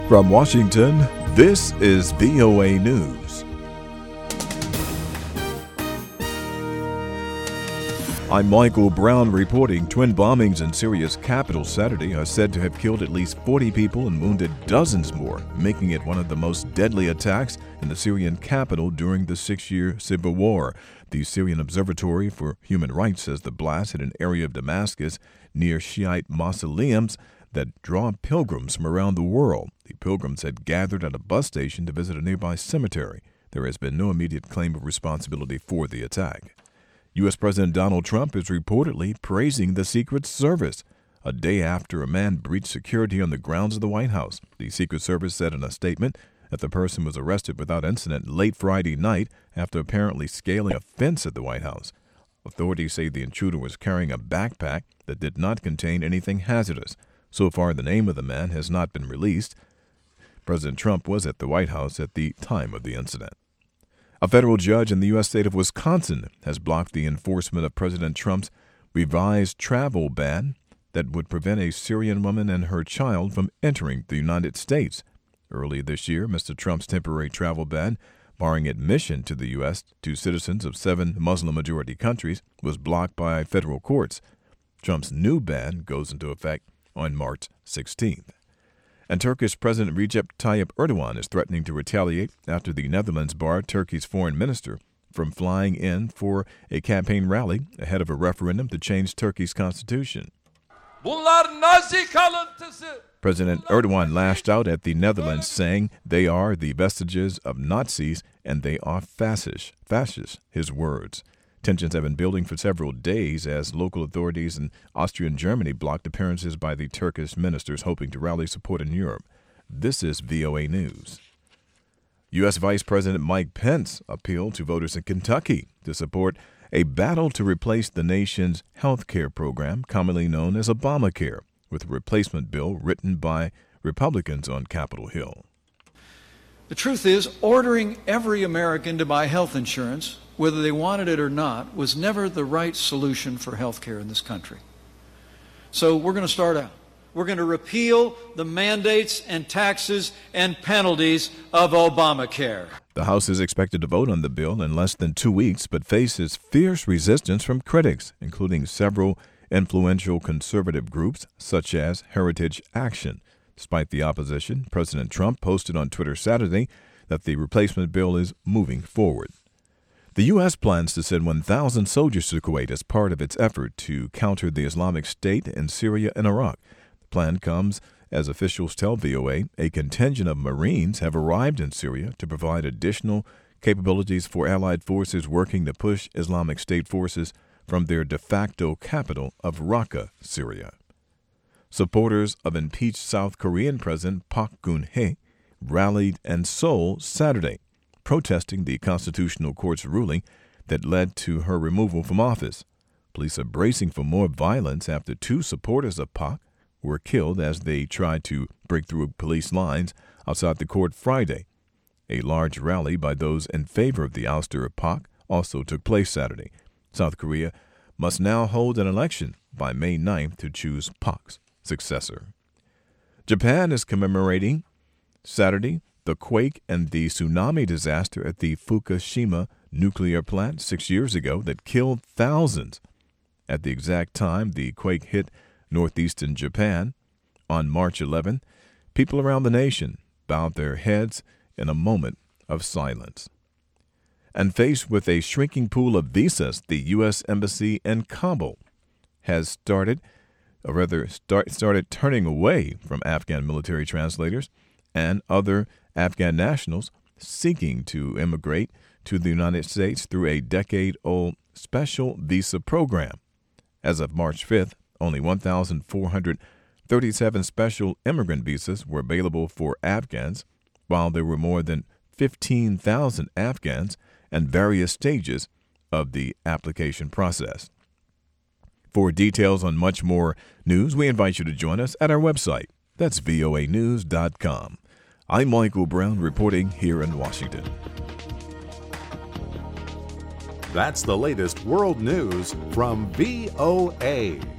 From Washington, this is VOA News. I'm Michael Brown reporting. Twin bombings in Syria's capital Saturday are said to have killed at least 40 people and wounded dozens more, making it one of the most deadly attacks in the Syrian capital during the 6-year civil war. The Syrian Observatory for Human Rights says the blast hit an area of Damascus near Shiite mausoleums that draw pilgrims from around the world. The pilgrims had gathered at a bus station to visit a nearby cemetery. There has been no immediate claim of responsibility for the attack. U.S. President Donald Trump is reportedly praising the Secret Service a day after a man breached security on the grounds of the White House. The Secret Service said in a statement that the person was arrested without incident late Friday night after apparently scaling a fence at the White House. Authorities say the intruder was carrying a backpack that did not contain anything hazardous. So far, the name of the man has not been released. President Trump was at the White House at the time of the incident. A federal judge in the U.S. state of Wisconsin has blocked the enforcement of President Trump's revised travel ban that would prevent a Syrian woman and her child from entering the United States. Early this year, Mr. Trump's temporary travel ban, barring admission to the U.S. to citizens of 7 Muslim-majority countries, was blocked by federal courts. Trump's new ban goes into effect on March 16th. And Turkish President Recep Tayyip Erdogan is threatening to retaliate after the Netherlands barred Turkey's foreign minister from flying in for a campaign rally ahead of a referendum to change Turkey's constitution. President Erdogan lashed out at the Netherlands, saying they are the vestiges of Nazis and they are fascist, his words. Tensions have been building for several days as local authorities in Austria and Germany blocked appearances by the Turkish ministers hoping to rally support in Europe. This is VOA News. U.S. Vice President Mike Pence appealed to voters in Kentucky to support a battle to replace the nation's health care program, commonly known as Obamacare, with a replacement bill written by Republicans on Capitol Hill. The truth is, ordering every American to buy health insurance, whether they wanted it or not, was never the right solution for health care in this country. So we're going to start out. We're going to repeal the mandates and taxes and penalties of Obamacare. The House is expected to vote on the bill in less than 2 weeks, but faces fierce resistance from critics, including several influential conservative groups such as Heritage Action. Despite the opposition, President Trump posted on Twitter Saturday that the replacement bill is moving forward. The U.S. plans to send 1,000 soldiers to Kuwait as part of its effort to counter the Islamic State in Syria and Iraq. The plan comes as officials tell VOA a contingent of Marines have arrived in Syria to provide additional capabilities for Allied forces working to push Islamic State forces from their de facto capital of Raqqa, Syria. Supporters of impeached South Korean President Park Geun-hye rallied in Seoul Saturday, protesting the Constitutional Court's ruling that led to her removal from office. Police are bracing for more violence after 2 supporters of Park were killed as they tried to break through police lines outside the court Friday. A large rally by those in favor of the ouster of Park also took place Saturday. South Korea must now hold an election by May 9th to choose Park's successor. Japan is commemorating Saturday the quake and the tsunami disaster at the Fukushima nuclear plant 6 years ago that killed thousands. At the exact time the quake hit northeastern Japan on March 11, people around the nation bowed their heads in a moment of silence. And faced with a shrinking pool of visas, the U.S. Embassy in Kabul has started turning away from Afghan military translators and other Afghan nationals seeking to immigrate to the United States through a decade-old special visa program. As of March 5th, only 1,437 special immigrant visas were available for Afghans, while there were more than 15,000 Afghans in various stages of the application process. For details on much more news, we invite you to join us at our website. That's voanews.com. I'm Michael Brown reporting here in Washington. That's the latest world news from VOA.